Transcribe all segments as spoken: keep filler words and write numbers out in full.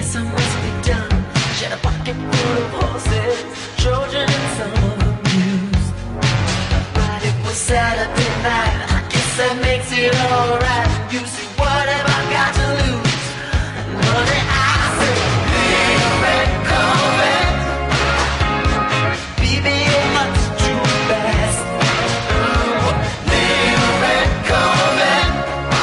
guess I must be done. She had a pocket full of horses, Trojan and some of the mules. But it was Saturday night, I guess that makes it alright. You see, what have I got to lose? Nothing. I say, little red Corvette, baby, you're much too fast. Ooh, little red Corvette,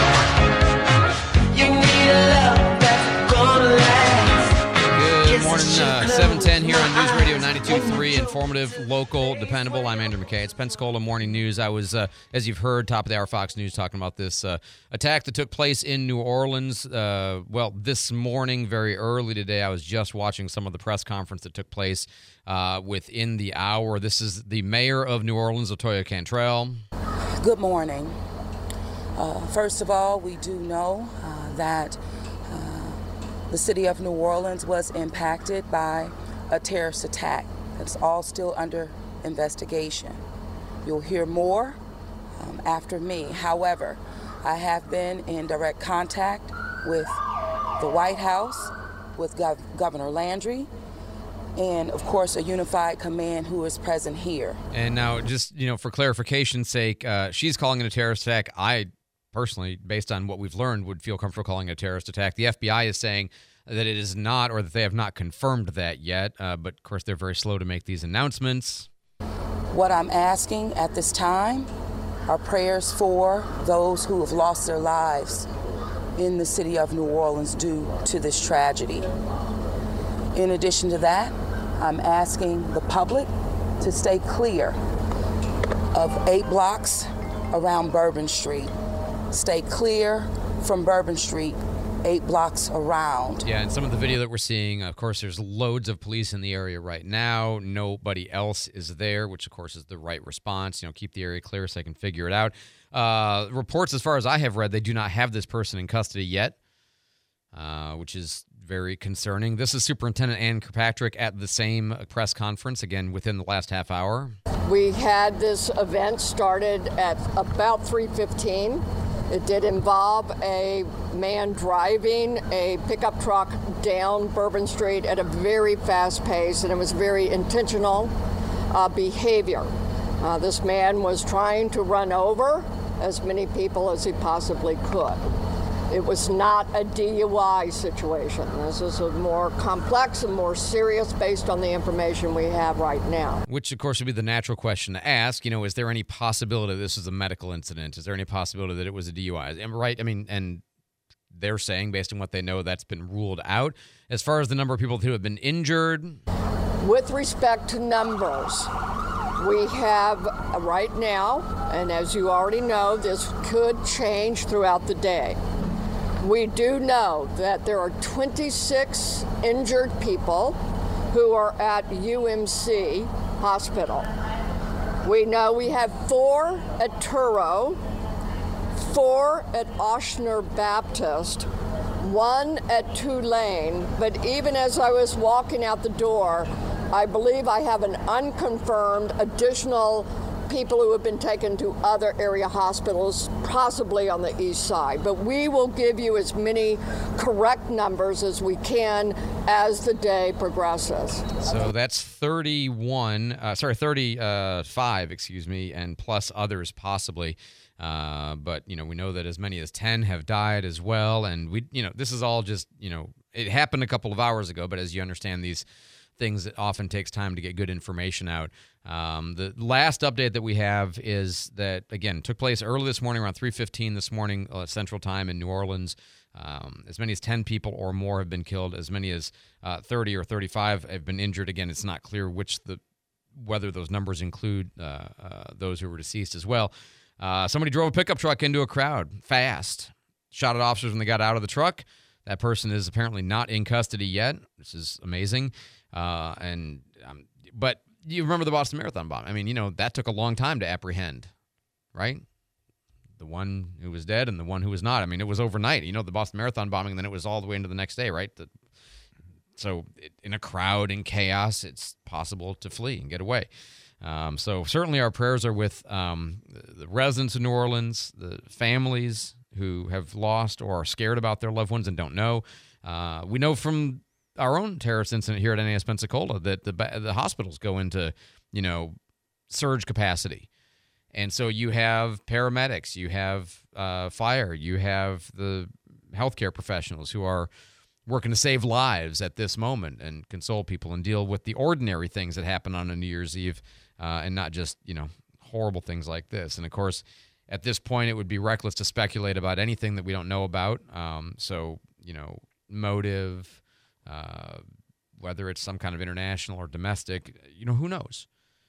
you need a love that's gonna last. Good morning, uh, seven ten here on News Radio ninety-two point three, informative, local, dependable. I'm Andrew McKay. It's Pensacola Morning News. I was, uh, as you've heard, top of the hour Fox News talking about this uh, attack that took place in New Orleans. Uh, well, this morning, very early today, I was just watching some of the press conference that took place uh, within the hour. This is the mayor of New Orleans, Latoya Cantrell. Good morning. Uh, first of all, we do know uh, that uh, the city of New Orleans was impacted by a terrorist attack. It's all still under investigation. You'll hear more um, after me. However, I have been in direct contact with the White House, with Gov- Governor Landry, and of course a unified command who is present here. And now, just you know, for clarification's sake, uh, she's calling it a terrorist attack. I personally, based on what we've learned, would feel comfortable calling it a terrorist attack. The F B I is saying that it is not, or that they have not confirmed that yet. Uh, but of course, they're very slow to make these announcements. What I'm asking at this time are prayers for those who have lost their lives in the city of New Orleans due to this tragedy. In addition to that, I'm asking the public to stay clear of eight blocks around Bourbon Street. Stay clear from Bourbon Street, eight blocks around. Yeah, and some of the video that we're seeing, of course, there's loads of police in the area right now. Nobody else is there, which, of course, is the right response. You know, keep the area clear so they can figure it out. Uh, reports, as far as I have read, they do not have this person in custody yet, uh, which is very concerning. This is Superintendent Ann Kirkpatrick at the same press conference, again, within the last half hour. We had this event started at about three fifteen. It did involve a man driving a pickup truck down Bourbon Street at a very fast pace, and it was very intentional uh, behavior. Uh, this man was trying to run over as many people as he possibly could. It was not a D U I situation. This is a more complex and more serious based on the information we have right now. Which, of course, would be the natural question to ask. You know, is there any possibility this is a medical incident? Is there any possibility that it was a D U I? Am I right? I mean, and they're saying, based on what they know, that's been ruled out. As far as the number of people who have been injured? With respect to numbers, we have uh, right now, and as you already know, this could change throughout the day. We do know that there are twenty-six injured people who are at U M C Hospital. We know we have four at Turo, four at Ochsner Baptist, one at Tulane, but even as I was walking out the door, I believe I have an unconfirmed additional people who have been taken to other area hospitals, possibly on the east side. But we will give you as many correct numbers as we can as the day progresses. So that's thirty-one, uh, sorry, thirty-five, excuse me, and plus others possibly. Uh, but, you know, we know that as many as ten have died as well. And, we, you know, this is all just, you know, it happened a couple of hours ago, but as you understand these things, it often takes time to get good information out. Um, the last update that we have is that, again, took place early this morning, around three fifteen this morning, uh, Central Time in New Orleans. Um, as many as ten people or more have been killed. As many as uh, thirty or thirty-five have been injured. Again, it's not clear which the whether those numbers include uh, uh, those who were deceased as well. Uh, somebody drove a pickup truck into a crowd fast, shot at officers when they got out of the truck. That person is apparently not in custody yet. This is amazing. Uh, and um, but you remember the Boston Marathon bomb? I mean, you know, that took a long time to apprehend, right? The one who was dead and the one who was not. I mean, it was overnight. You know, the Boston Marathon bombing, and then it was all the way into the next day, right? The, so it, in a crowd, in chaos, it's possible to flee and get away. Um, so certainly our prayers are with um, the, the residents of New Orleans, the families who have lost or are scared about their loved ones and don't know. Uh, we know from our own terrorist incident here at N A S Pensacola, that the the hospitals go into, you know, surge capacity. And so you have paramedics, you have uh, fire, you have the healthcare professionals who are working to save lives at this moment and console people and deal with the ordinary things that happen on a New Year's Eve, uh, and not just, you know, horrible things like this. And, of course, at this point, it would be reckless to speculate about anything that we don't know about. Um, so, you know, motive, uh, whether it's some kind of international or domestic, you know, who knows?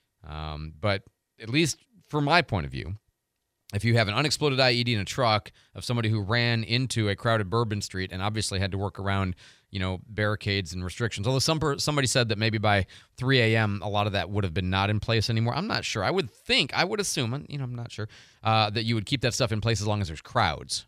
Um, but at least from my point of view, if you have an unexploded I E D in a truck of somebody who ran into a crowded Bourbon Street and obviously had to work around, you know, barricades and restrictions, although some somebody said that maybe by three a.m. a lot of that would have been not in place anymore. I'm not sure. I would think, I would assume, you know, I'm not sure, uh, that you would keep that stuff in place as long as there's crowds.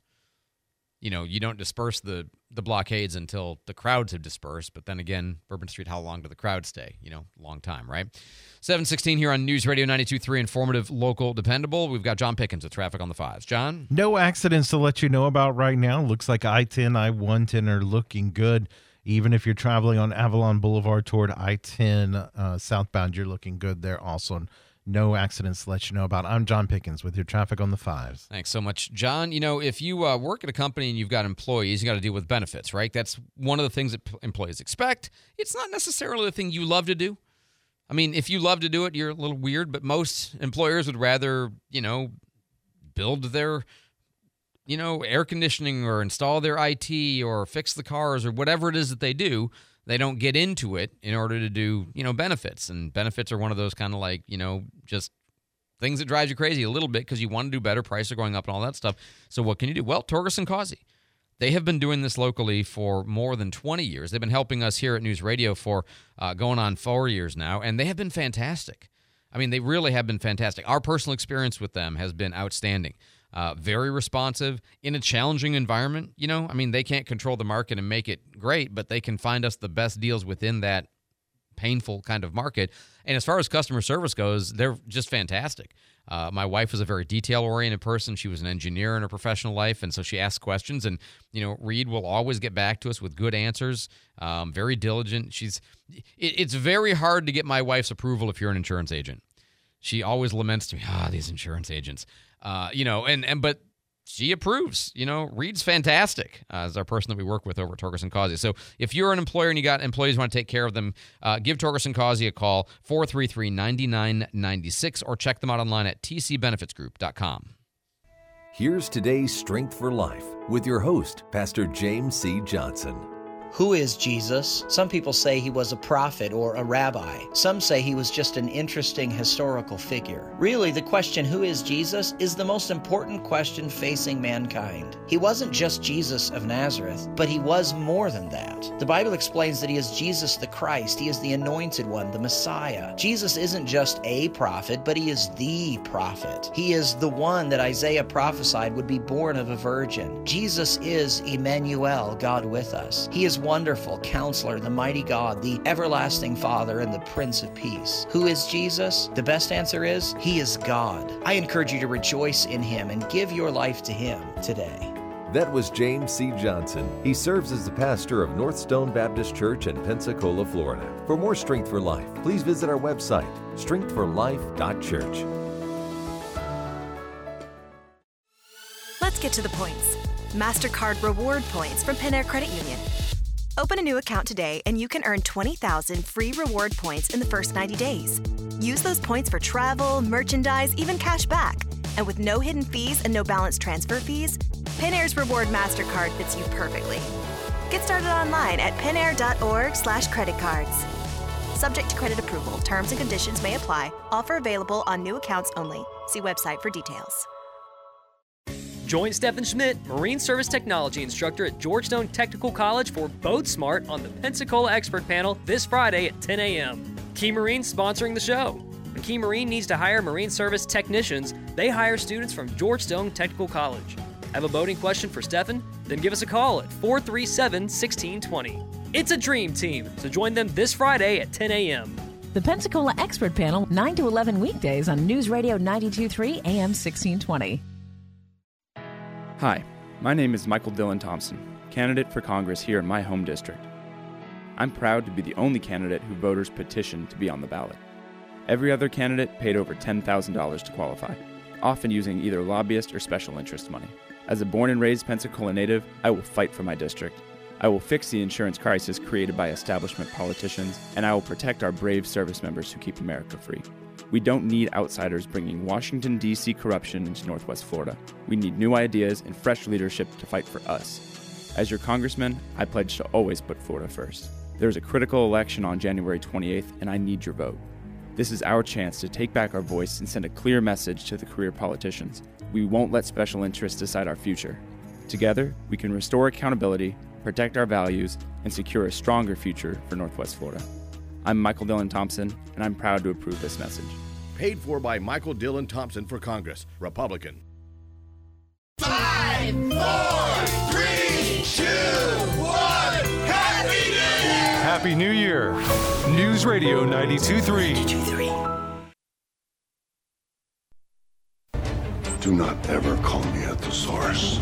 You know, you don't disperse the, the blockades until the crowds have dispersed. But then again, Bourbon Street, how long do the crowds stay? You know, long time, right? seven sixteen here on News Radio ninety-two point three, informative, local, dependable. We've got John Pickens with traffic on the fives. John? No accidents to let you know about right now. Looks like I ten, I one ten are looking good. Even if you're traveling on Avalon Boulevard toward I ten uh, southbound, you're looking good there also. No accidents to let you know about. I'm John Pickens with your traffic on the fives. Thanks so much, John. You know, if you uh, work at a company and you've got employees, you got to deal with benefits, right? That's one of the things that p- employees expect. It's not necessarily the thing you love to do. I mean, if you love to do it, you're a little weird, but most employers would rather, you know, build their, you know, air conditioning or install their I T or fix the cars or whatever it is that they do. They don't get into it in order to do, you know, benefits. And benefits are one of those kind of like, you know, just things that drives you crazy a little bit because you want to do better, prices are going up and all that stuff. So what can you do? Well, Torgerson Causey. They have been doing this locally for more than twenty years. They've been helping us here at News Radio for uh, going on four years now, and they have been fantastic. I mean, they really have been fantastic. Our personal experience with them has been outstanding. Uh, very responsive in a challenging environment. You know, I mean, they can't control the market and make it great, but they can find us the best deals within that painful kind of market. And as far as customer service goes, they're just fantastic. Uh, my wife was a very detail-oriented person. She was an engineer in her professional life, and so she asked questions. And, you know, Reed will always get back to us with good answers, um, very diligent. She's. It, it's very hard to get my wife's approval if you're an insurance agent. She always laments to me, ah, these insurance agents. Uh, you know, and, and but she approves. You know, Reed's fantastic uh, as our person that we work with over at Torgerson Causey. So if you're an employer and you got employees who want to take care of them, uh, give Torgerson Causey a call, four three three, nine nine nine six, or check them out online at t c benefits group dot com. Here's today's Strength for Life with your host, Pastor James C. Johnson. Who is Jesus? Some people say he was a prophet or a rabbi. Some say he was just an interesting historical figure. Really, the question, who is Jesus, is the most important question facing mankind. He wasn't just Jesus of Nazareth, but he was more than that. The Bible explains that he is Jesus the Christ. He is the anointed one, the Messiah. Jesus isn't just a prophet, but he is the prophet. He is the one that Isaiah prophesied would be born of a virgin. Jesus is Emmanuel, God with us. He is Wonderful Counselor, the mighty God, the everlasting Father, and the Prince of Peace. Who is Jesus? The best answer is, he is God. I encourage you to rejoice in him and give your life to him today. That was James C. Johnson. He serves as the pastor of North Stone Baptist Church in Pensacola, Florida. For more Strength for Life, please visit our website, strength for life dot church. Let's get to the points. MasterCard reward points from Penair Credit Union. Open a new account today and you can earn twenty thousand free reward points in the first ninety days. Use those points for travel, merchandise, even cash back. And with no hidden fees and no balance transfer fees, Penair's Reward MasterCard fits you perfectly. Get started online at penair.org slash credit cards. Subject to credit approval. Terms and conditions may apply. Offer available on new accounts only. See website for details. Join Stephen Schmidt, Marine Service Technology Instructor at Georgetown Technical College for Boat Smart on the Pensacola Expert Panel this Friday at ten a.m. Key Marine sponsoring the show. When Key Marine needs to hire Marine Service technicians, they hire students from Georgetown Technical College. Have a boating question for Stephen? Then give us a call at four three seven, one six two zero. It's a dream team, so join them this Friday at ten a.m. The Pensacola Expert Panel, nine to eleven weekdays on News Radio ninety-two point three A M sixteen twenty. Hi, my name is Michael Dillon Thompson, candidate for Congress here in my home district. I'm proud to be the only candidate who voters petitioned to be on the ballot. Every other candidate paid over ten thousand dollars to qualify, often using either lobbyist or special interest money. As a born and raised Pensacola native, I will fight for my district. I will fix the insurance crisis created by establishment politicians, and I will protect our brave service members who keep America free. We don't need outsiders bringing Washington, D C corruption into Northwest Florida. We need new ideas and fresh leadership to fight for us. As your congressman, I pledge to always put Florida first. There is a critical election on January twenty-eighth, and I need your vote. This is our chance to take back our voice and send a clear message to the career politicians. We won't let special interests decide our future. Together, we can restore accountability, protect our values, and secure a stronger future for Northwest Florida. I'm Michael Dillon Thompson, and I'm proud to approve this message. Paid for by Michael Dillon Thompson for Congress, Republican. Five, four, three, two, one. Happy New Year! Happy New Year. News Radio ninety-two point three. Do not ever call me at the source.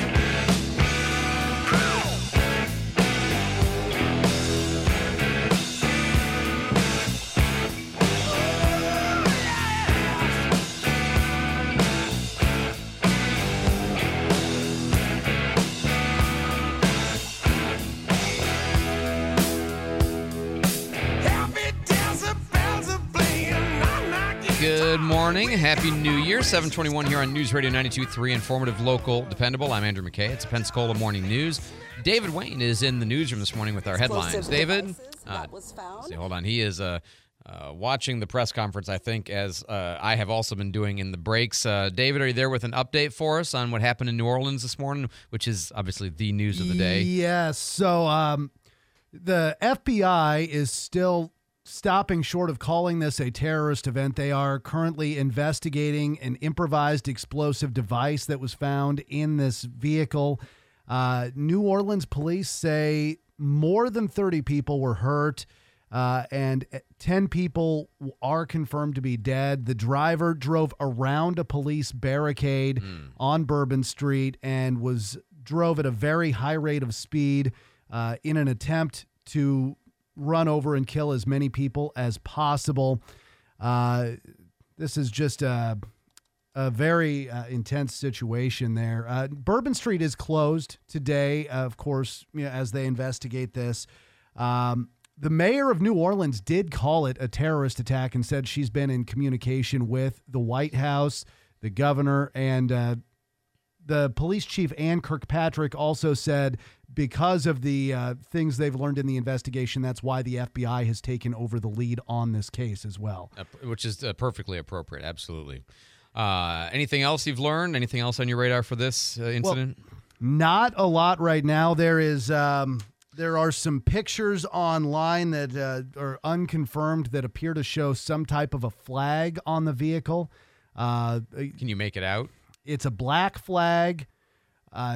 Good morning. Happy New Year. seven twenty-one here on News Radio ninety-two point three. Informative, local, dependable. I'm Andrew McKay. It's Pensacola Morning News. David Wayne is in the newsroom this morning with our headlines. David, uh, see, hold on. He is uh, uh, watching the press conference, I think, as uh, I have also been doing in the breaks. Uh, David, are you there with an update for us on what happened in New Orleans this morning, which is obviously the news of the day? Yes. So um, the F B I is still stopping short of calling this a terrorist event. They are currently investigating an improvised explosive device that was found in this vehicle. Uh, New Orleans police say more than thirty people were hurt, uh, and ten people are confirmed to be dead. The driver drove around a police barricade mm. on Bourbon Street and was drove at a very high rate of speed uh, in an attempt to run over and kill as many people as possible. Uh, this is just a, a very uh, intense situation there. Uh, Bourbon Street is closed today, uh, of course, you know, as they investigate this. Um, the mayor of New Orleans did call it a terrorist attack and said she's been in communication with the White House, the governor, and uh, the police chief, Ann Kirkpatrick, also said because of the uh, things they've learned in the investigation, that's why the F B I has taken over the lead on this case as well. Uh, which is uh, perfectly appropriate, absolutely. Uh, anything else you've learned? Anything else on your radar for this uh, incident? Well, not a lot right now. There is um, there are some pictures online that uh, are unconfirmed that appear to show some type of a flag on the vehicle. Uh, Can you make it out? It's a black flag. Uh,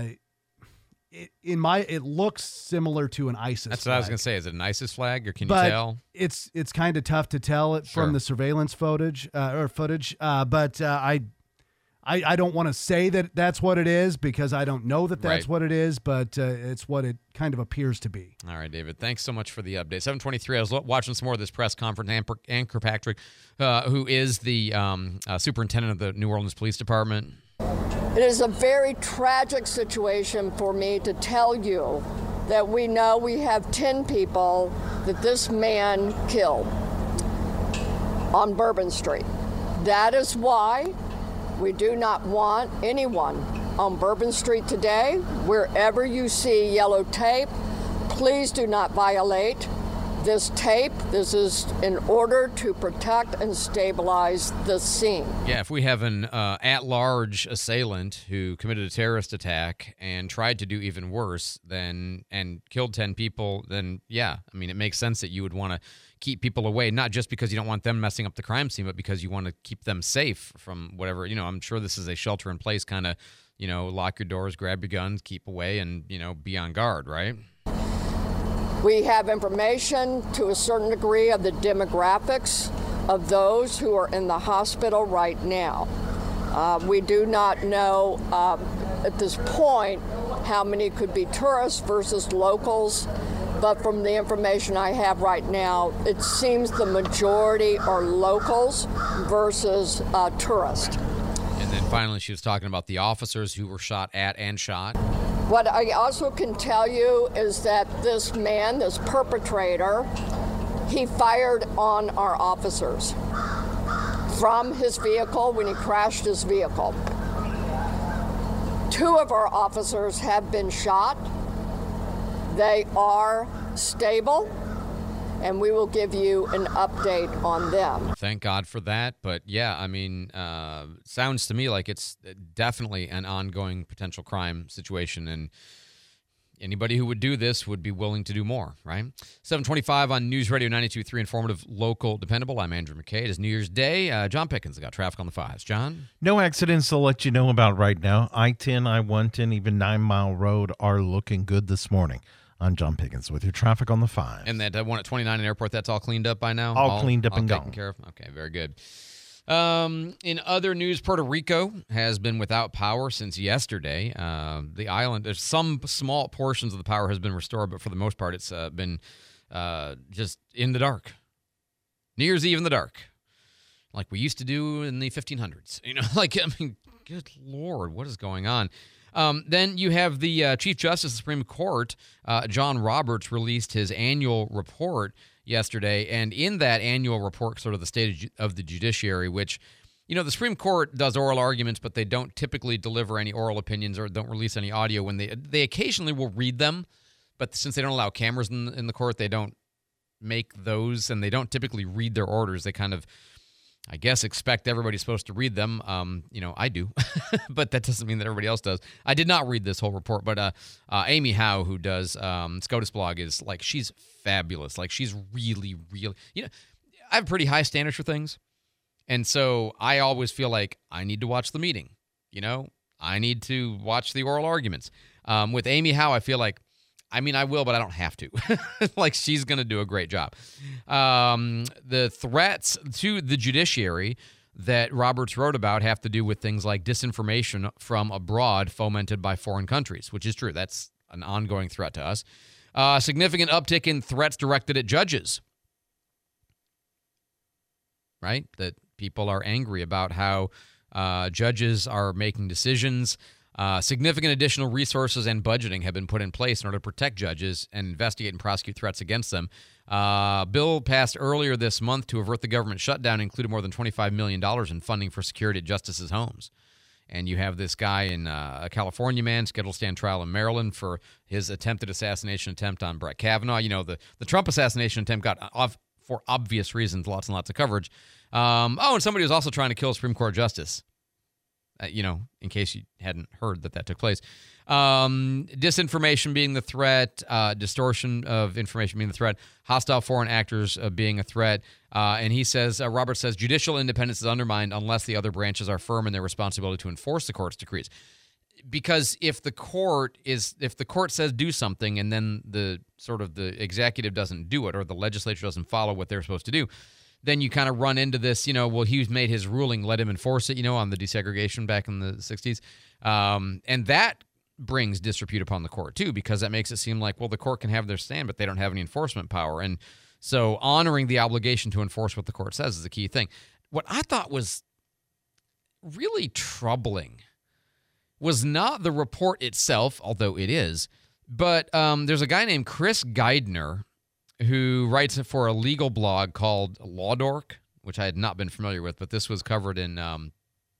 it, in my, it looks similar to an ISIS. That's flag. what I was gonna say. Is it an ISIS flag, or can but you tell? It's it's kind of tough to tell it Sure. from the surveillance footage uh, or footage. Uh, but uh, I, I, I don't want to say that that's what it is because I don't know that that's Right. what it is. But uh, it's what it kind of appears to be. All right, David. Thanks so much for the update. seven twenty-three. I was lo- watching some more of this press conference. Ann, Ann Kirkpatrick, uh, who is the um, uh, superintendent of the New Orleans Police Department. It is a very tragic situation for me to tell you that we know we have ten people that this man killed on Bourbon Street. That is why we do not want anyone on Bourbon Street today. Wherever you see yellow tape, please do not violate this tape. This is in order to protect and stabilize the scene. Yeah, if we have an uh, at-large assailant who committed a terrorist attack and tried to do even worse than and killed ten people, then yeah, I mean, it makes sense that you would want to keep people away, not just because you don't want them messing up the crime scene, but because you want to keep them safe from whatever, you know, I'm sure this is a shelter-in-place kind of, you know, lock your doors, grab your guns, keep away, and, you know, be on guard, right? We have information to a certain degree of the demographics of those who are in the hospital right now. Uh, we do not know uh, at this point how many could be tourists versus locals. but from the information I have right now, it seems the majority are locals versus uh, tourists. And then finally, she was talking about the officers who were shot at and shot. What I also can tell you is that this man, this perpetrator, he fired on our officers from his vehicle when he crashed his vehicle. Two of our officers have been shot. They are stable, and we will give you an update on them. Thank God for that. But yeah, I mean, uh, sounds to me like it's definitely an ongoing potential crime situation, and anybody who would do this would be willing to do more, right? seven twenty-five on News Radio ninety-two point three, informative, local, dependable. I'm Andrew McKay. It is New Year's Day. Uh, John Pickens has got traffic on the fives. John? No accidents to let you know about right now. I ten, I one ten, even Nine Mile Road are looking good this morning. I'm John Pickens with your traffic on the five. And that uh, one at twenty-nine in Airport, that's all cleaned up by now? All, all cleaned up all and taken gone. care of? Okay, very good. Um, in other news, Puerto Rico has been without power since yesterday. Uh, the island, there's some small portions of the power has been restored, but for the most part, it's uh, been uh, just in the dark. New Year's Eve in the dark, like we used to do in the fifteen hundreds. You know, like, I mean, good Lord, what is going on? Um, then you have the uh, Chief Justice of the Supreme Court, uh, John Roberts, released his annual report yesterday, and in that annual report, sort of the state of the judiciary, which, you know, the Supreme Court does oral arguments, but they don't typically deliver any oral opinions or don't release any audio. When they they occasionally will read them, but since they don't allow cameras in, in the court, they don't make those, and they don't typically read their orders. They kind of, I guess, expect everybody's supposed to read them. Um, you know, I do, but that doesn't mean that everybody else does. I did not read this whole report, but uh, uh, Amy Howe, who does um, SCOTUS blog, is like, she's fabulous. Like, she's really, really, you know, I have pretty high standards for things. And so I always feel like I need to watch the meeting. You know, I need to watch the oral arguments. Um, with Amy Howe, I feel like, I mean, I will, but I don't have to. Like, she's going to do a great job. Um, the threats to the judiciary that Roberts wrote about have to do with things like disinformation from abroad fomented by foreign countries, which is true. That's an ongoing threat to us. Uh, significant uptick in threats directed at judges, right? That people are angry about how uh, judges are making decisions. Uh, significant additional resources and budgeting have been put in place in order to protect judges and investigate and prosecute threats against them. Uh, bill passed earlier this month to avert the government shutdown included more than twenty-five million dollars in funding for security at justices' homes. And you have this guy in uh, a California man scheduled to stand trial in Maryland for his attempted assassination attempt on Brett Kavanaugh. You know, the, the Trump assassination attempt got off for obvious reasons, lots and lots of coverage. Um, oh, and somebody was also trying to kill a Supreme Court justice. Uh, you know, in case you hadn't heard that that took place. Um, disinformation being the threat, uh, distortion of information being the threat, hostile foreign actors uh, being a threat. Uh, and he says, uh, Robert says, judicial independence is undermined unless the other branches are firm in their responsibility to enforce the court's decrees. Because if the court is, if the court says do something and then the sort of the executive doesn't do it or the legislature doesn't follow what they're supposed to do, then you kind of run into this, you know, well, he's made his ruling, let him enforce it, you know, on the desegregation back in the sixties. Um, and that brings disrepute upon the court, too, because that makes it seem like, well, the court can have their stand, but they don't have any enforcement power. And so honoring the obligation to enforce what the court says is a key thing. What I thought was really troubling was not the report itself, although it is, but um, there's a guy named Chris Geidner who writes for a legal blog called Law Dork, which I had not been familiar with, but this was covered in, um,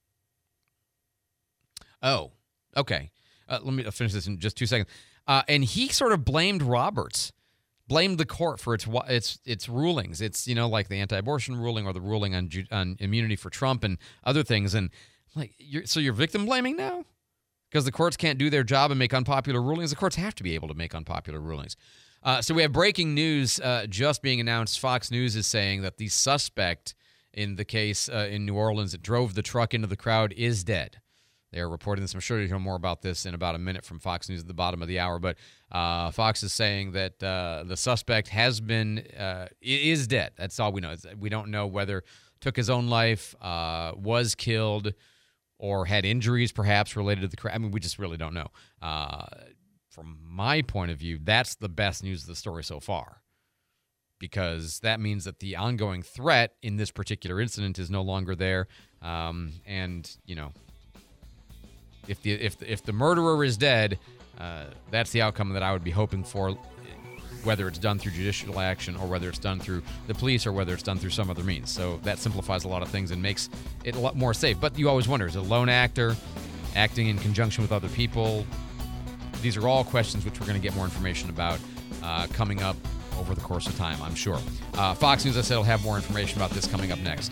oh, okay. Uh, let me finish this in just two seconds. Uh, and he sort of blamed Roberts, blamed the court for its its its rulings. It's, you know, like the anti-abortion ruling or the ruling on on immunity for Trump and other things. And like, you're, so you're victim blaming now? Because the courts can't do their job and make unpopular rulings. The courts have to be able to make unpopular rulings. Uh, so we have breaking news uh, just being announced. Fox News is saying that the suspect in the case uh, in New Orleans that drove the truck into the crowd is dead. They're reporting this. I'm sure you'll hear more about this in about a minute from Fox News at the bottom of the hour. But uh, Fox is saying that uh, the suspect has been uh, is dead. That's all we know. We don't know whether took his own life, uh, was killed, or had injuries perhaps related to the crash. I mean, we just really don't know. Uh, from my point of view, that's the best news of the story so far, because that means that the ongoing threat in this particular incident is no longer there. Um, and, you know, if the if if the murderer is dead, uh, that's the outcome that I would be hoping for, whether it's done through judicial action or whether it's done through the police or whether it's done through some other means. So that simplifies a lot of things and makes it a lot more safe. But you always wonder, is it a lone actor acting in conjunction with other people? These are all questions which we're going to get more information about uh, coming up over the course of time, I'm sure. Uh, Fox News, I said, will have more information about this coming up next.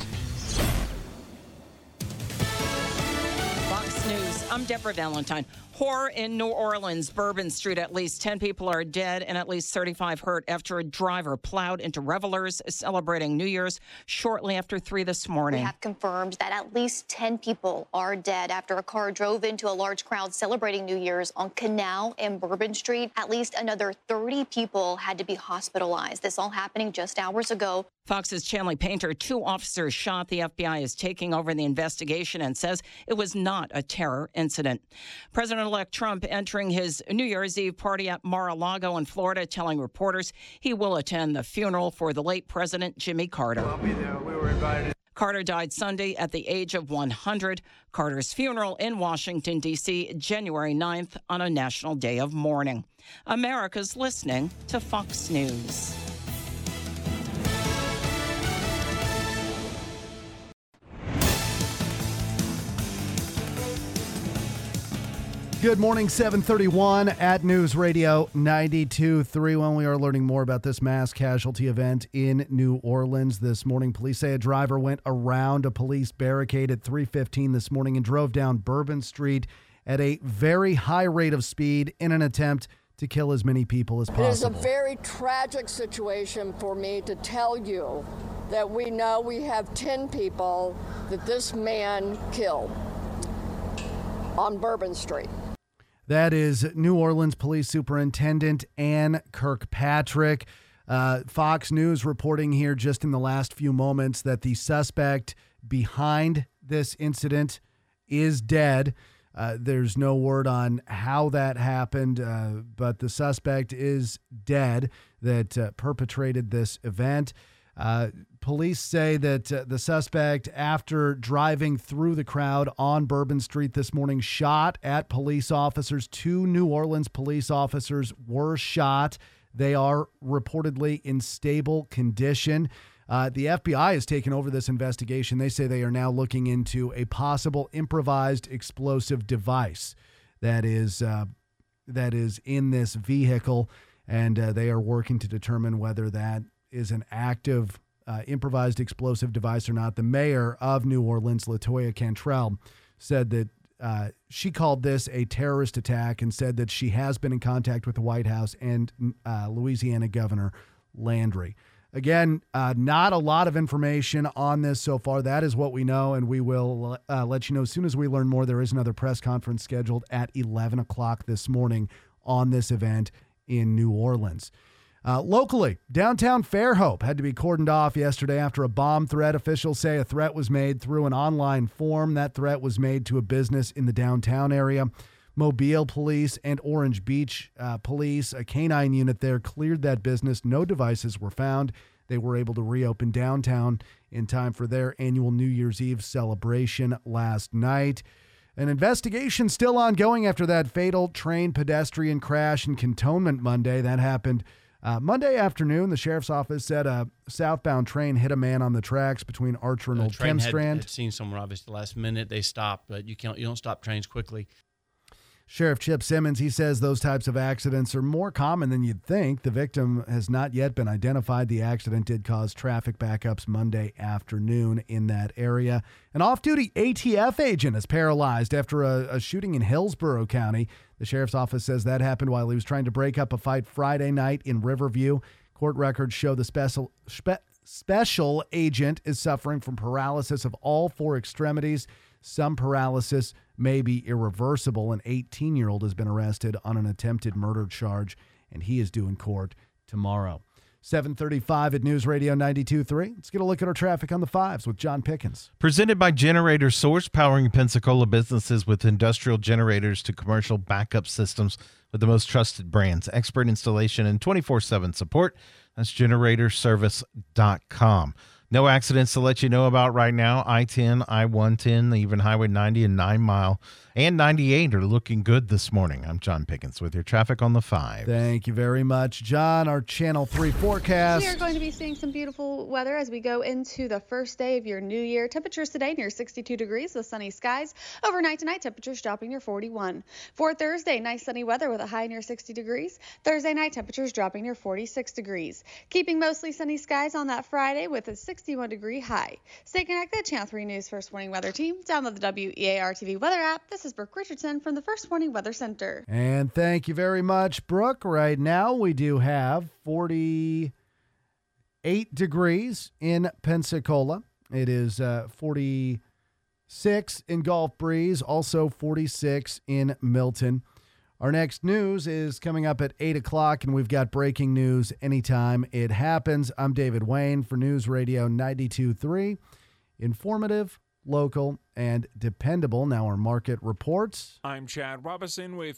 Fox News, I'm Deborah Valentine. Horror in New Orleans, Bourbon Street. At least ten people are dead and at least thirty-five hurt after a driver plowed into revelers celebrating New Year's shortly after three this morning. We have confirmed that at least ten people are dead after a car drove into a large crowd celebrating New Year's on Canal and Bourbon Street. At least another thirty people had to be hospitalized. This all happening just hours ago. Fox's Chanley Painter, two officers shot. The F B I is taking over the investigation and says it was not a terror incident. President-elect Trump entering his New Year's Eve party at Mar-a-Lago in Florida, telling reporters he will attend the funeral for the late President Jimmy Carter. I'll be there. We were invited. Carter died Sunday at the age of one hundred. Carter's funeral in Washington, D C, January ninth, on a national day of mourning. America's listening to Fox News. Good morning, seven thirty-one at News Radio ninety-two point three. When we are learning more about this mass casualty event in New Orleans this morning, police say a driver went around a police barricade at three fifteen this morning and drove down Bourbon Street at a very high rate of speed in an attempt to kill as many people as possible. It is a very tragic situation for me to tell you that we know we have ten people that this man killed on Bourbon Street. That is New Orleans Police Superintendent Ann Kirkpatrick. Uh, Fox News reporting here just in the last few moments that the suspect behind this incident is dead. Uh, there's no word on how that happened, uh, but the suspect is dead that uh, perpetrated this event. Uh, police say that uh, the suspect, after driving through the crowd on Bourbon Street this morning, shot at police officers. Two New Orleans police officers were shot. They are reportedly in stable condition. Uh, the F B I has taken over this investigation. They say they are now looking into a possible improvised explosive device that is uh, that is in this vehicle, and uh, they are working to determine whether that is an active uh, improvised explosive device or not. The mayor of New Orleans, LaToya Cantrell, said that uh, she called this a terrorist attack and said that she has been in contact with the White House and uh, Louisiana Governor Landry. Again, uh, not a lot of information on this so far. That is what we know, and we will uh, let you know as soon as we learn more. There is another press conference scheduled at eleven o'clock this morning on this event in New Orleans. Uh, locally, downtown Fairhope had to be cordoned off yesterday after a bomb threat. Officials say a threat was made through an online form. That threat was made to a business in the downtown area. Mobile Police and Orange Beach uh, Police, a canine unit there, cleared that business. No devices were found. They were able to reopen downtown in time for their annual New Year's Eve celebration last night. An investigation still ongoing after that fatal train pedestrian crash in Cantonment Monday. That happened Uh, Monday afternoon. The sheriff's office said a southbound train hit a man on the tracks between Archer and The Old train had, Kempstrand. had seen someone obviously last minute. They stopped, but you can't. You don't stop trains quickly. Sheriff Chip Simmons, he says those types of accidents are more common than you'd think. The victim has not yet been identified. The accident did cause traffic backups Monday afternoon in that area. An off-duty A T F agent is paralyzed after a, a shooting in Hillsborough County. The sheriff's office says that happened while he was trying to break up a fight Friday night in Riverview. Court records show the special spe, special agent is suffering from paralysis of all four extremities. Some paralysis may be irreversible. An eighteen-year-old has been arrested on an attempted murder charge, and he is due in court tomorrow. seven thirty-five at News Radio ninety-two point three. Let's get a look at our traffic on the fives with John Pickens. Presented by Generator Source, powering Pensacola businesses with industrial generators to commercial backup systems with the most trusted brands, expert installation, and twenty-four seven support. That's generator service dot com. No accidents to let you know about right now. I ten, I one ten, even Highway ninety and nine Mile and ninety-eight are looking good this morning. I'm John Pickens with your traffic on the five. Thank you very much, John. Our Channel three forecast. We are going to be seeing some beautiful weather as we go into the first day of your new year. Temperatures today near sixty-two degrees with sunny skies. Overnight tonight, temperatures dropping near forty-one. For Thursday, nice sunny weather with a high near sixty degrees. Thursday night, temperatures dropping near forty-six degrees. Keeping mostly sunny skies on that Friday with a sixty-one degree high. Stay connected. Channel three News First Warning Weather Team. Download the W E A R T V weather app. This is Brooke Richardson from the First Warning Weather Center. And thank you very much, Brooke. Right now we do have forty-eight degrees in Pensacola. It is uh, forty-six in Gulf Breeze, also forty-six in Milton. Our next news is coming up at eight o'clock, and we've got breaking news anytime it happens. I'm David Wayne for News Radio ninety-two point three. Informative, local, and dependable. Now our market reports. I'm Chad Robinson with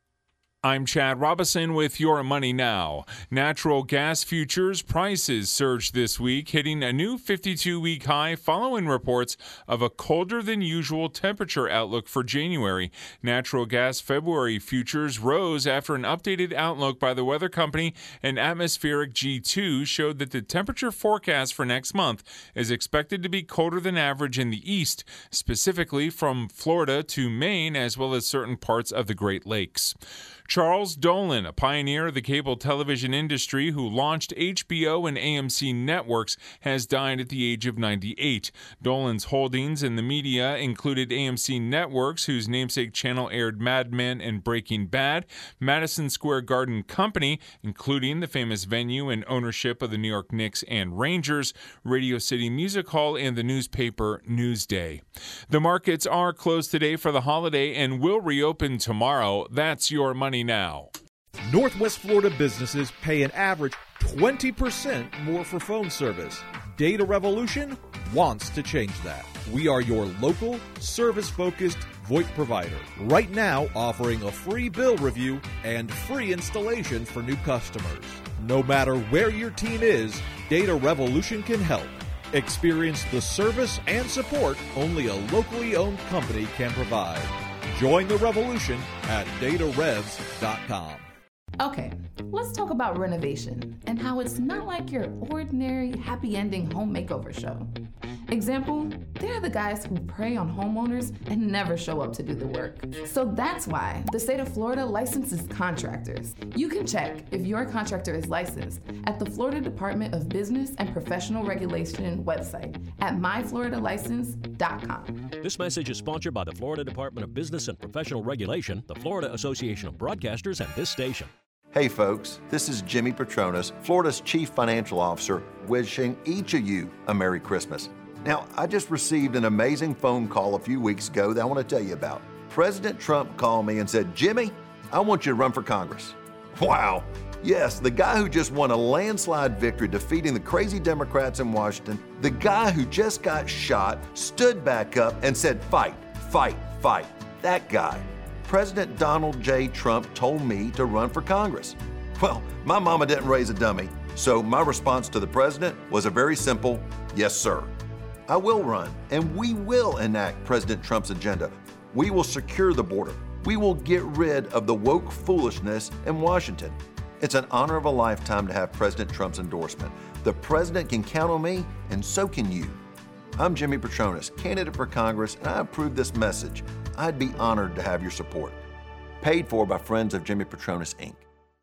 I'm Chad Robinson with Your Money Now. Natural gas futures prices surged this week, hitting a new fifty-two-week high following reports of a colder than usual temperature outlook for January. Natural gas February futures rose after an updated outlook by the weather company, and atmospheric G two showed that the temperature forecast for next month is expected to be colder than average in the east, specifically from Florida to Maine, as well as certain parts of the Great Lakes. Charles Dolan, a pioneer of the cable television industry who launched H B O and A M C networks, has died at the age of ninety-eight. Dolan's holdings in the media included A M C Networks, whose namesake channel aired Mad Men and Breaking Bad, Madison Square Garden Company, including the famous venue and ownership of the New York Knicks and Rangers, Radio City Music Hall, and the newspaper Newsday. The markets are closed today for the holiday and will reopen tomorrow. That's Your Money Now. Northwest Florida businesses pay an average twenty percent more for phone service. Data Revolution wants to change that. We are your local, service-focused VoIP provider. Right now, offering a free bill review and free installation for new customers. No matter where your team is, Data Revolution can help. Experience the service and support only a locally owned company can provide. Join the revolution at data revs dot com. Okay, let's talk about renovation and how it's not like your ordinary happy ending home makeover show. Example, they're the guys who prey on homeowners and never show up to do the work. So that's why the state of Florida licenses contractors. You can check if your contractor is licensed at the Florida Department of Business and Professional Regulation website at my florida license dot com. This message is sponsored by the Florida Department of Business and Professional Regulation, the Florida Association of Broadcasters, and this station. Hey folks, this is Jimmy Petronas, Florida's Chief Financial Officer, wishing each of you a Merry Christmas. Now, I just received an amazing phone call a few weeks ago that I want to tell you about. President Trump called me and said, Jimmy, I want you to run for Congress. Wow. Yes, the guy who just won a landslide victory defeating the crazy Democrats in Washington, the guy who just got shot, stood back up and said, fight, fight, fight. That guy. President Donald J. Trump told me to run for Congress. Well, my mama didn't raise a dummy, so my response to the president was a very simple, yes, sir. I will run, and we will enact President Trump's agenda. We will secure the border. We will get rid of the woke foolishness in Washington. It's an honor of a lifetime to have President Trump's endorsement. The president can count on me, and so can you. I'm Jimmy Petronas, candidate for Congress, and I approve this message. I'd be honored to have your support. Paid for by Friends of Jimmy Petronas, Incorporated.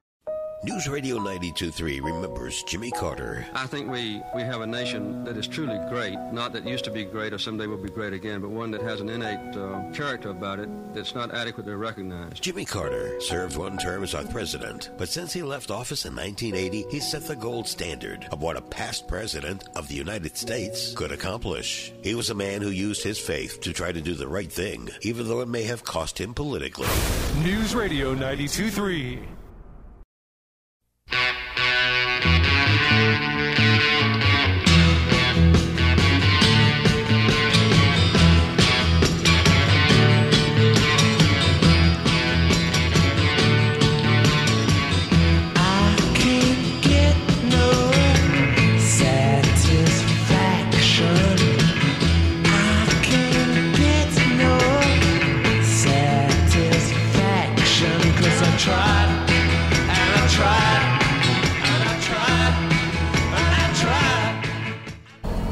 News Radio ninety-two point three remembers Jimmy Carter. I think we, we have a nation that is truly great, not that used to be great or someday will be great again, but one that has an innate uh, character about it that's not adequately recognized. Jimmy Carter served one term as our president, but since he left office in nineteen eighty, he set the gold standard of what a past president of the United States could accomplish. He was a man who used his faith to try to do the right thing, even though it may have cost him politically. News Radio ninety-two point three.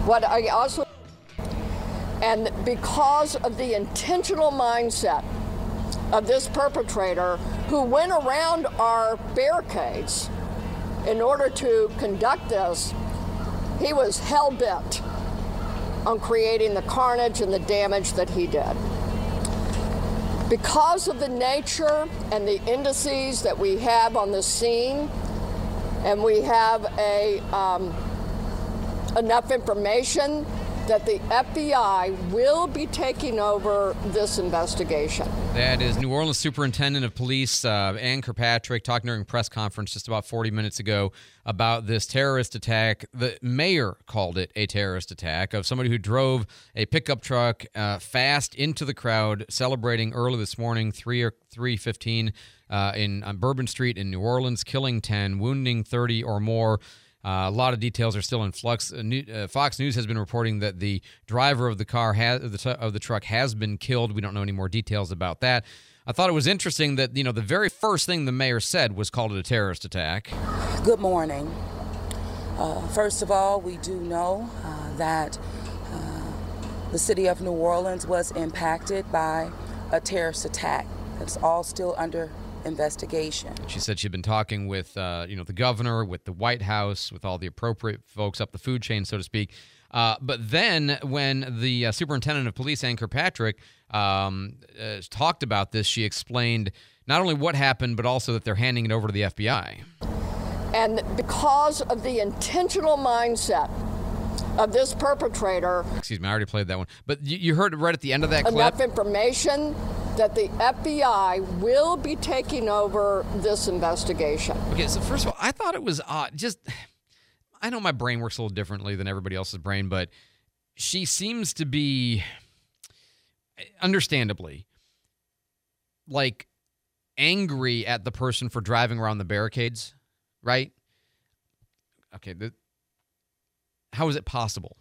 What I also, and because of the intentional mindset of this perpetrator who went around our barricades in order to conduct this, he was hell-bent on creating the carnage and the damage that he did. Because of the nature and the indices that we have on the scene, and we have a um, enough information that the F B I will be taking over this investigation. That is New Orleans Superintendent of Police uh, Ann Kirkpatrick talking during a press conference just about forty minutes ago about this terrorist attack. The mayor called it a terrorist attack of somebody who drove a pickup truck uh, fast into the crowd celebrating early this morning, three or three fifteen uh, in on Bourbon Street in New Orleans, killing ten, wounding thirty or more. Uh, a lot of details are still in flux. Uh, new, uh, Fox News has been reporting that the driver of the car has, of, the t- of the truck has been killed. We don't know any more details about that. I thought it was interesting that, you know, the very first thing the mayor said was called it a terrorist attack. Good morning. Uh, first of all, we do know uh, that uh, the city of New Orleans was impacted by a terrorist attack. It's all still under investigation. She said she'd been talking with, uh, you know, the governor, with the White House, with all the appropriate folks up the food chain, so to speak. Uh, but then when the uh, superintendent of police, Ann Kirkpatrick, um, uh, talked about this, she explained not only what happened, but also that they're handing it over to the F B I. And because of the intentional mindset of this perpetrator. Excuse me, I already played that one. But you, you heard right at the end of that clip. Enough information that the F B I will be taking over this investigation. Okay, so first of all, I thought it was odd. Just, I know my brain works a little differently than everybody else's brain, but she seems to be, understandably, like angry at the person for driving around the barricades, right? Okay, the, how is it possible?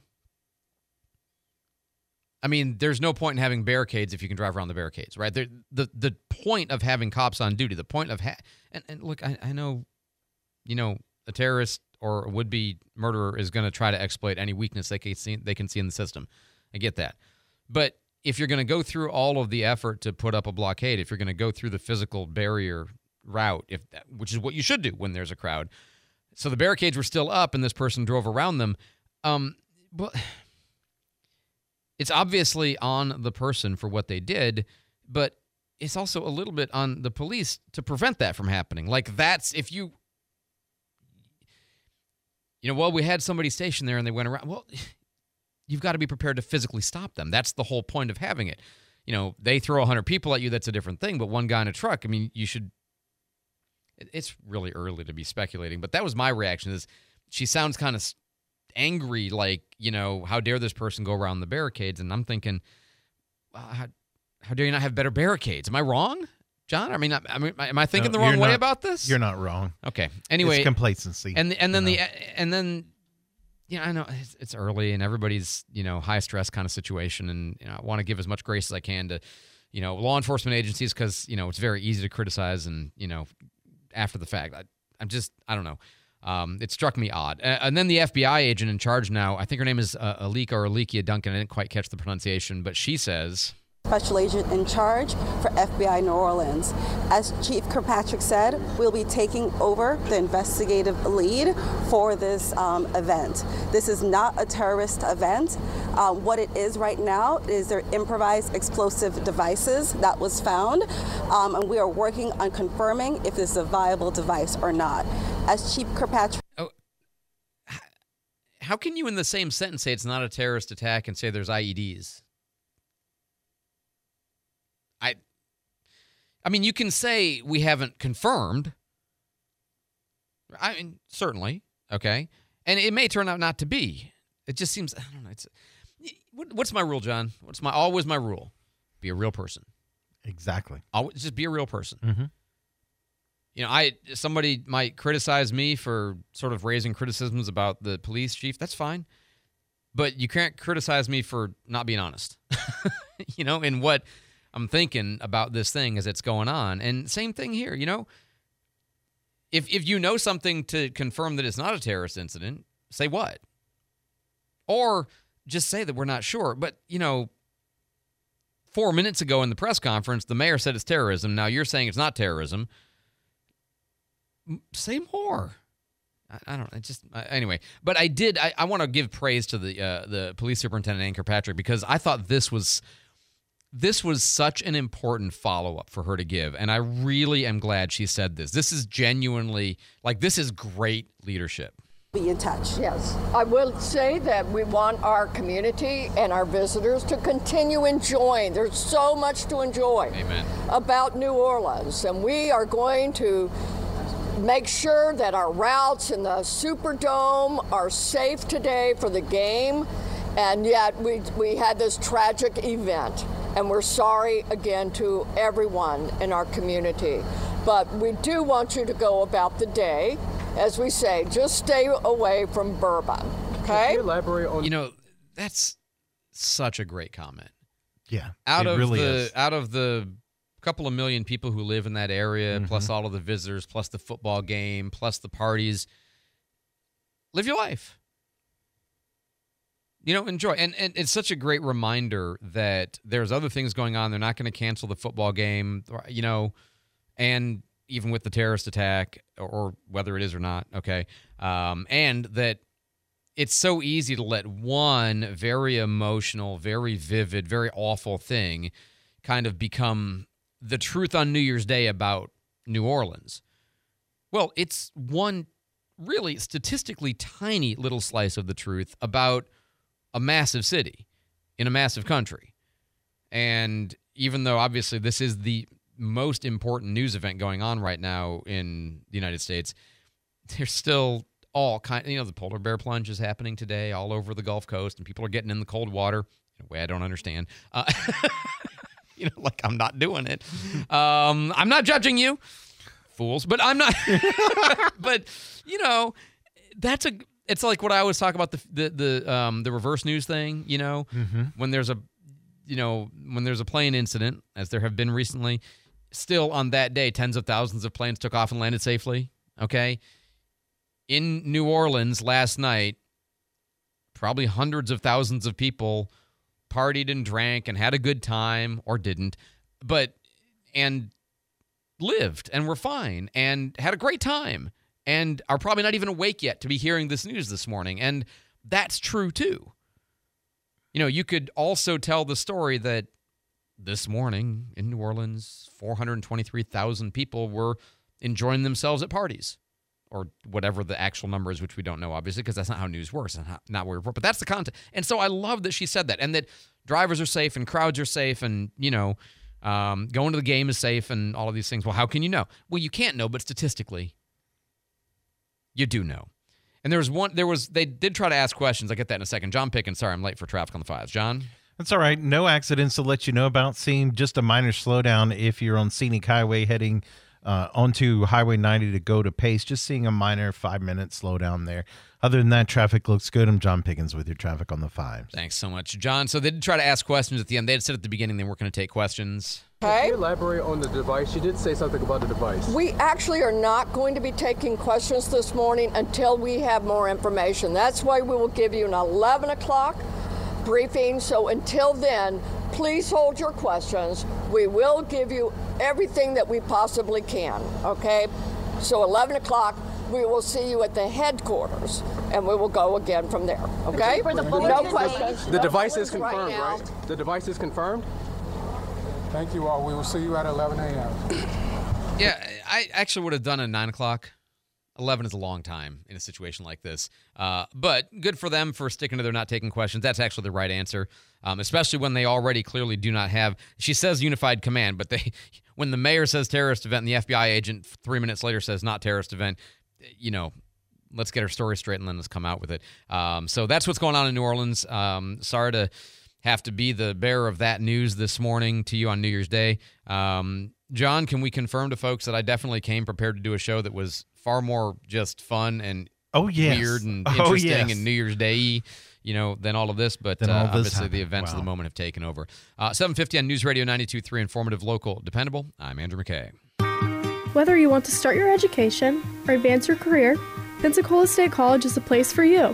I mean, there's no point in having barricades if you can drive around the barricades, right? The the the point of having cops on duty, the point of ha- and, and look, I, I know, you know, a terrorist or a would-be murderer is going to try to exploit any weakness they can see they can see in the system. I get that, but if you're going to go through all of the effort to put up a blockade, if you're going to go through the physical barrier route, if that, which is what you should do when there's a crowd, so the barricades were still up and this person drove around them, um, but. It's obviously on the person for what they did, but it's also a little bit on the police to prevent that from happening. Like, that's if you, you know, well, we had somebody stationed there and they went around. Well, you've got to be prepared to physically stop them. That's the whole point of having it. You know, they throw one hundred people at you, that's a different thing, but one guy in a truck, I mean, you should, it's really early to be speculating, but that was my reaction is she sounds kind of angry, like, you know, how dare this person go around the barricades? And I'm thinking, well, how, how dare you not have better barricades? Am I wrong, John? I mean, I, I mean am I thinking no, the wrong way not, about this? You're not wrong. Okay. Anyway, it's complacency. And and then you the know? and then, you know, I know it's, it's early and everybody's, you know, high stress kind of situation, and you know, I want to give as much grace as I can to, you know, law enforcement agencies because you know it's very easy to criticize and you know after the fact. I, I'm just I don't know. Um, it struck me odd. Uh, and then the F B I agent in charge now, I think her name is uh, Alika or Alikia Duncan. I didn't quite catch the pronunciation, but she says... Special agent in charge for F B I New Orleans. As Chief Kirkpatrick said, we'll be taking over the investigative lead for this um, event. This is not a terrorist event. Um, what it is right now is their improvised explosive devices that was found, um, and we are working on confirming if this is a viable device or not. As Chief Kirkpatrick... Oh, how can you in the same sentence say it's not a terrorist attack and say there's I E Ds? I I mean, you can say we haven't confirmed. I mean, certainly, okay? And it may turn out not to be. It just seems, I don't know. It's, what, what's my rule, John? What's my always my rule? Be a real person. Exactly. Always, just be a real person. Mm-hmm. You know, I somebody might criticize me for sort of raising criticisms about the police chief. That's fine. But you can't criticize me for not being honest, you know, in what I'm thinking about this thing as it's going on. And same thing here, you know. If if you know something to confirm that it's not a terrorist incident, say what? Or just say that we're not sure. But, you know, four minutes ago in the press conference, the mayor said it's terrorism. Now you're saying it's not terrorism. Say more. I, I don't know. Just uh, anyway. But I did. I, I want to give praise to the uh, the police superintendent, Ann Kirkpatrick, because I thought this was this was such an important follow up for her to give, and I really am glad she said this. This is genuinely like this is great leadership. Be in touch. Yes. I will say that we want our community and our visitors to continue enjoying. There's so much to enjoy Amen. about New Orleans, and we are going to make sure that our routes in the Superdome are safe today for the game. And yet we, we had this tragic event, and we're sorry again to everyone in our community. But we do want you to go about the day. As we say, just stay away from bourbon, okay? Can you elaborate on... You know, that's such a great comment. Yeah, out it of really the is. out of the couple of million people who live in that area, Mm-hmm. plus all of the visitors, plus the football game, plus the parties, live your life. You know, enjoy. And, and it's such a great reminder that there's other things going on. They're not going to cancel the football game, you know, and even with the terrorist attack, or whether it is or not, okay, um, and that it's so easy to let one very emotional, very vivid, very awful thing kind of become the truth on New Year's Day about New Orleans. Well, it's one really statistically tiny little slice of the truth about a massive city in a massive country. And even though obviously this is the most important news event going on right now in the United States, there's still all kind, you know, the polar bear plunge is happening today all over the Gulf Coast, and people are getting in the cold water in a way I don't understand. Uh, you know, like I'm not doing it. Um, I'm not judging you, fools, but I'm not. But you know, that's a. It's like what I always talk about the the the um the reverse news thing. You know, Mm-hmm. when there's a, you know, when there's a plane incident, as there have been recently. Still on that day, tens of thousands of planes took off and landed safely, okay? In New Orleans last night, probably hundreds of thousands of people partied and drank and had a good time, or didn't, but, and lived and were fine and had a great time and are probably not even awake yet to be hearing this news this morning. And that's true too. You know, you could also tell the story that this morning in New Orleans, four hundred twenty-three thousand people were enjoying themselves at parties, or whatever the actual number is, which we don't know, obviously, because that's not how news works. That's not, not what we report. But that's the content. And so I love that she said that, and that drivers are safe and crowds are safe, and, you know, um, going to the game is safe and all of these things. Well, how can you know? Well, you can't know, but statistically, you do know. And there was one, there was, they did try to ask questions. I'll get that in a second. John Pickens, sorry, I'm late for traffic on the fives. John? That's all right. No accidents to let you know about. Seeing just a minor slowdown if you're on Scenic Highway heading uh, onto Highway ninety to go to Pace. Just seeing a minor five-minute slowdown there. Other than that, traffic looks good. I'm John Pickens with your traffic on the fives. Thanks so much, John. So they did try to ask questions at the end. They had said at the beginning they weren't going to take questions. Okay. Can you elaborate on the device? You did say something about the device. We actually are not going to be taking questions this morning until we have more information. That's why we will give you an eleven o'clock briefing. So until then, please hold your questions. We will give you everything that we possibly can, okay? So eleven o'clock, we will see you at the headquarters, and we will go again from there, okay? No questions. The no device is questions right confirmed, now. right? The device is confirmed? Thank you all. We will see you at eleven a.m. Yeah, I actually would have done a nine o'clock. eleven is a long time in a situation like this. Uh, but good for them for sticking to their not taking questions. That's actually the right answer, um, especially when they already clearly do not have. She says unified command, but they, when the mayor says terrorist event and the F B I agent three minutes later says not terrorist event, you know, let's get our story straight and then let's come out with it. Um, so that's what's going on in New Orleans. Um, sorry to have to be the bearer of that news this morning to you on New Year's Day. Um, John, can we confirm to folks that I definitely came prepared to do a show that was far more just fun and oh, yes. weird and Oh, interesting yes. and New Year's Day, you know, than all of this. But Than uh, all this obviously happened. the events Wow. of the moment have taken over. Uh, seven fifty on News Radio ninety-two point three, informative, local, dependable. I'm Andrew McKay. Whether you want to start your education or advance your career, Pensacola State College is the place for you.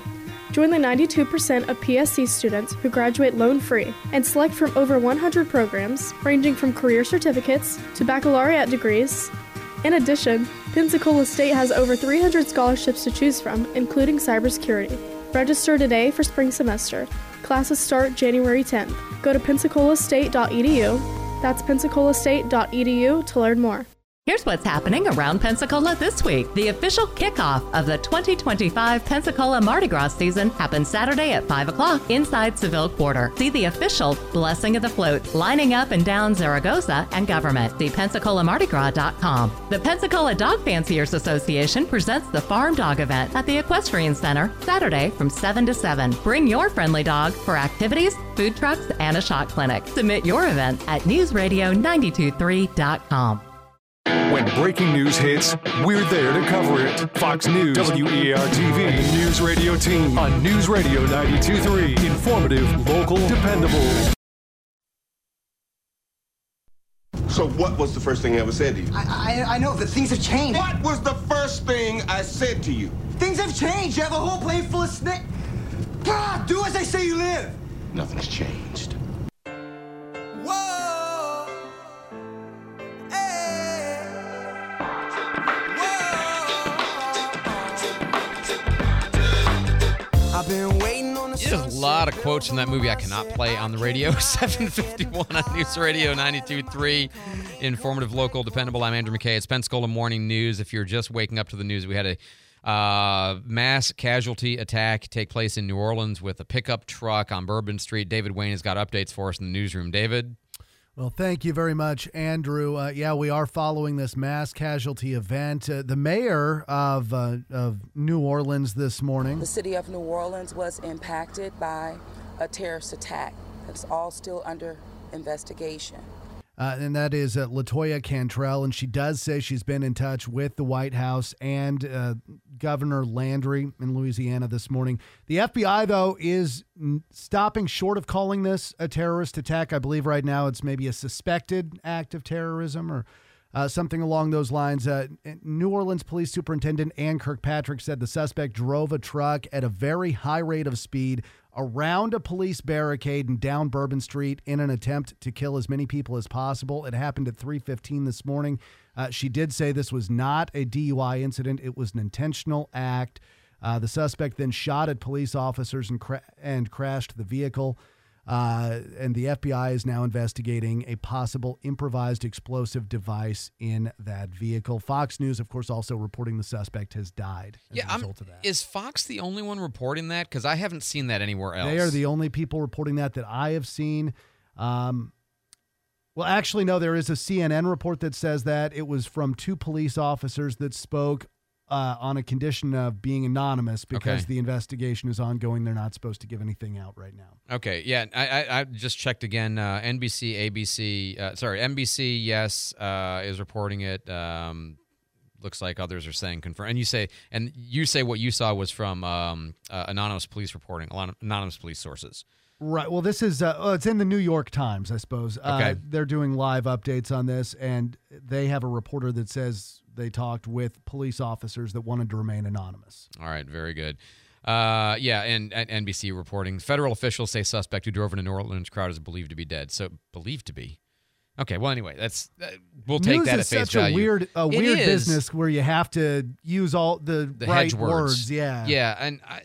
Join the ninety-two percent of P S C students who graduate loan-free and select from over one hundred programs ranging from career certificates to baccalaureate degrees. In addition, Pensacola State has over three hundred scholarships to choose from, including cybersecurity. Register today for spring semester. Classes start January tenth. Go to pensacola state dot e d u. That's pensacola state dot e d u to learn more. Here's what's happening around Pensacola this week. The official kickoff of the twenty twenty-five Pensacola Mardi Gras season happens Saturday at five o'clock inside Seville Quarter. See the official Blessing of the Float lining up and down Zaragoza and Government. See pensacola mardi gras dot com. The Pensacola Dog Fanciers Association presents the Farm Dog event at the Equestrian Center Saturday from seven to seven. Bring your friendly dog for activities, food trucks, and a shot clinic. Submit your event at news radio nine two three dot com. When breaking news hits, we're there to cover it. Fox News, W E A R T V, and the News Radio team on News Radio ninety-two point three. Informative, local, dependable. So what was the first thing I ever said to you? I, I, I know that things have changed. What was the first thing I said to you? Things have changed. You have a whole plate full of snake. God, do as I say you live. Nothing's changed. Whoa. Hey. Whoa. I've been waiting on the There's a lot of quotes from that movie I cannot play on the radio. seven fifty-one on News Radio ninety-two point three. Informative, local, dependable. I'm Andrew McKay. It's Pensacola Morning News. If you're just waking up to the news, we had a uh, mass casualty attack take place in New Orleans with a pickup truck on Bourbon Street. David Wayne has got updates for us in the newsroom. David? Well, thank you very much, Andrew. Uh, yeah, we are following this mass casualty event. Uh, the mayor of, uh, of New Orleans this morning. The city of New Orleans was impacted by a terrorist attack. That's all still under investigation. Uh, and that is uh, Latoya Cantrell, and she does say she's been in touch with the White House and uh, Governor Landry in Louisiana this morning. The F B I, though, is stopping short of calling this a terrorist attack. I believe right now it's maybe a suspected act of terrorism or uh, something along those lines. Uh, New Orleans Police Superintendent Ann Kirkpatrick said the suspect drove a truck at a very high rate of speed around a police barricade and down Bourbon Street in an attempt to kill as many people as possible. It happened at three fifteen this morning. Uh, she did say this was not a D U I incident. It was an intentional act. Uh, the suspect then shot at police officers and, cra- and crashed the vehicle. Uh, and the F B I is now investigating a possible improvised explosive device in that vehicle. Fox News, of course, also reporting the suspect has died as yeah, a result I'm, of that. Is Fox the only one reporting that? Because I haven't seen that anywhere else. They are the only people reporting that that I have seen. Um, well, actually, no, there is a C N N report that says that. It was from two police officers that spoke Uh, on a condition of being anonymous because Okay. the investigation is ongoing. They're not supposed to give anything out right now. Okay, yeah, I, I, I just checked again. Uh, N B C, A B C, uh, sorry, N B C, yes, uh, is reporting it. Um, looks like others are saying confirm. And you say, and you say what you saw was from um, uh, anonymous police reporting, anonymous police sources. Right. Well, this is uh, oh, it's in the New York Times, I suppose. Okay. Uh, they're doing live updates on this, and they have a reporter that says they talked with police officers that wanted to remain anonymous. All right, very good. Uh, yeah, and, and N B C reporting, federal officials say suspect who drove in a New Orleans crowd is believed to be dead. So believed to be. Okay, well, anyway, that's uh, we'll take News that is at face such value. a weird, a It weird is. business where you have to use all the, the right hedge words. words. Yeah, yeah, and I,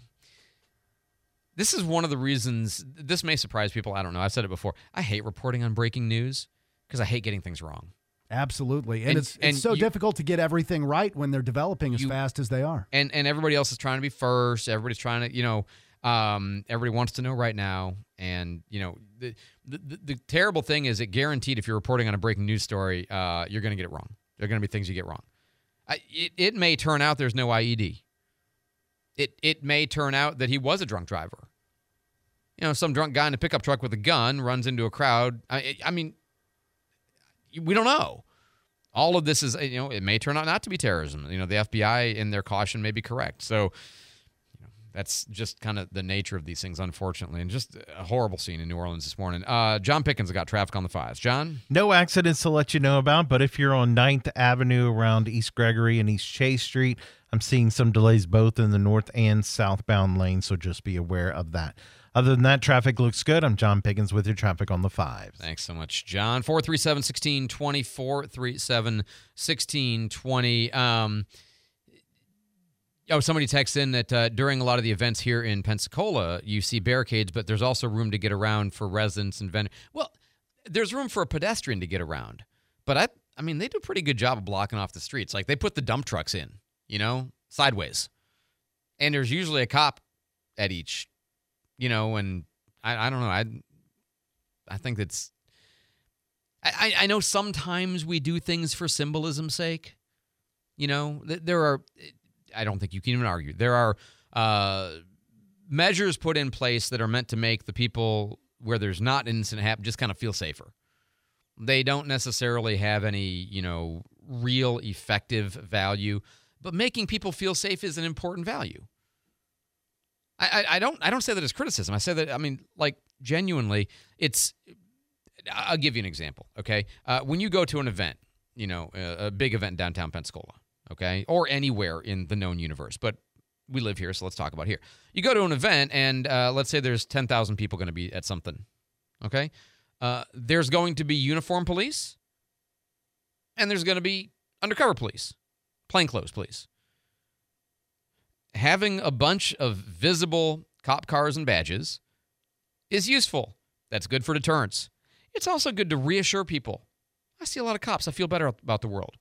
this is one of the reasons. This may surprise people. I don't know. I've said it before. I hate reporting on breaking news because I hate getting things wrong. Absolutely, and, And- it's and it's so you- difficult to get everything right when they're developing as You- fast as they are. And and everybody else is trying to be first. Everybody's trying to, you know, um, everybody wants to know right now. And you know, the, the the the terrible thing is, it guaranteed if you're reporting on a breaking news story, uh, you're going to get it wrong. There are going to be things you get wrong. I, it it may turn out there's no I E D. It it may turn out that he was a drunk driver. You know, some drunk guy in a pickup truck with a gun runs into a crowd. I, I mean, we don't know. All of this is, you know, it may turn out not to be terrorism. You know, the F B I in their caution may be correct. So, you know, That's just kind of the nature of these things, unfortunately, and just a horrible scene in New Orleans this morning. Uh, John Pickens got traffic on the fives. John? No accidents to let you know about, but if you're on ninth Avenue around East Gregory and East Chase Street, I'm seeing some delays both in the north and southbound lanes, so just be aware of that. Other than that, traffic looks good. I'm John Pickens with your traffic on the fives. Thanks so much, John. four three seven, one six two zero, four three seven, one six two zero. Um, oh, somebody texts in that uh, during a lot of the events here in Pensacola, you see barricades, but there's also room to get around for residents and vendors. Well, there's room for a pedestrian to get around, but I, I mean, they do a pretty good job of blocking off the streets. Like, they put the dump trucks in, you know, sideways. And there's usually a cop at each, you know, and I, I don't know. I I think that's, I, I know sometimes we do things for symbolism's sake. You know, there are, I don't think you can even argue. There are uh, measures put in place that are meant to make the people where there's not an incident happen just kind of feel safer. They don't necessarily have any, you know, real effective value, but making people feel safe is an important value. I, I don't I don't say that as criticism. I say that, I mean, like, genuinely, it's, I'll give you an example, okay? Uh, when you go to an event, you know, a, a big event in downtown Pensacola, okay, or anywhere in the known universe, but we live here, so let's talk about here. You go to an event, and uh, let's say there's ten thousand people going to be at something, okay? Uh, there's going to be uniformed police, and there's going to be undercover police, plainclothes police. Having a bunch of visible cop cars and badges is useful. That's good for deterrence. It's also good to reassure people. I see a lot of cops. I feel better about the world.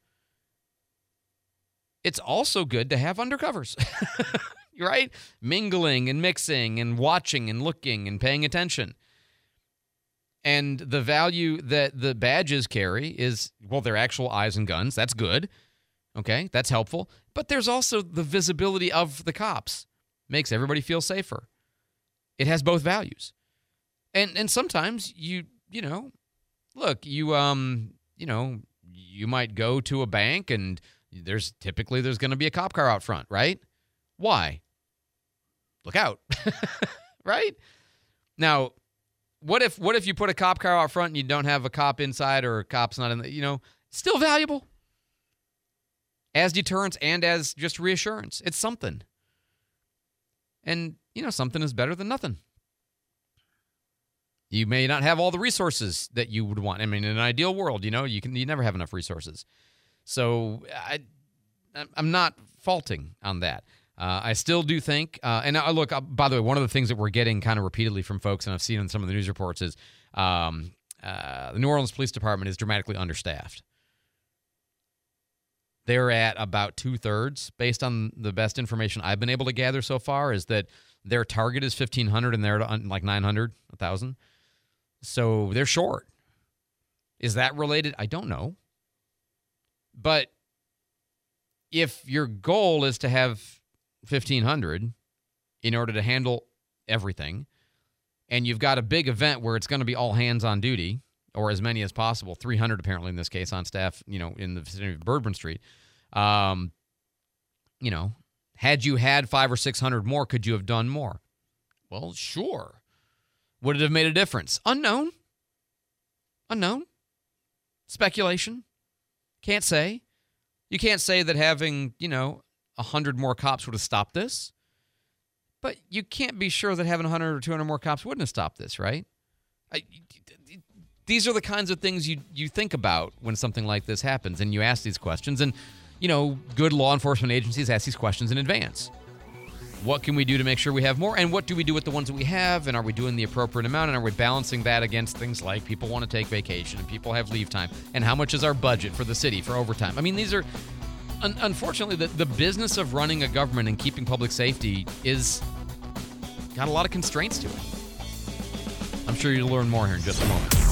It's also good to have undercovers, right? Mingling and mixing and watching and looking and paying attention. And the value that the badges carry is, well, they're actual eyes and guns. That's good. Okay, that's helpful. But there's also the visibility of the cops. Makes everybody feel safer. It has both values. And and sometimes you, you know, look, you um, you know, you might go to a bank and there's typically there's going to be a cop car out front, right? Why? Look out. Right? Now, what if what if you put a cop car out front and you don't have a cop inside, or a cop's not in the, you know, still valuable. As deterrence and as just reassurance. It's something. And, you know, something is better than nothing. You may not have all the resources that you would want. I mean, in an ideal world, you know, you can you never have enough resources. So I, I'm not faulting on that. Uh, I still do think, uh, and I, look, uh, by the way, one of the things that we're getting kind of repeatedly from folks, and I've seen in some of the news reports, is um, uh, the New Orleans Police Department is dramatically understaffed. They're at about two-thirds, based on the best information I've been able to gather so far, is that their target is fifteen hundred and they're at like nine hundred, one thousand. So they're short. Is that related? I don't know. But if your goal is to have fifteen hundred in order to handle everything, and you've got a big event where it's going to be all hands on duty, or as many as possible, three hundred apparently in this case on staff, you know, in the vicinity of Bourbon Street. Um, you know, had you had five or six hundred more, could you have done more? Well, sure. Would it have made a difference? Unknown. Unknown. Speculation. Can't say. You can't say that having, you know, a hundred more cops would have stopped this. But you can't be sure that having a hundred or two hundred more cops wouldn't have stopped this, right? I, These are the kinds of things you, you think about when something like this happens, and you ask these questions. And, you know, good law enforcement agencies ask these questions in advance. What can we do to make sure we have more? And what do we do with the ones that we have? And are we doing the appropriate amount? And are we balancing that against things like people want to take vacation and people have leave time? And how much is our budget for the city for overtime? I mean, these are, un- unfortunately, the, the business of running a government and keeping public safety is got a lot of constraints to it. I'm sure you'll learn more here in just a moment.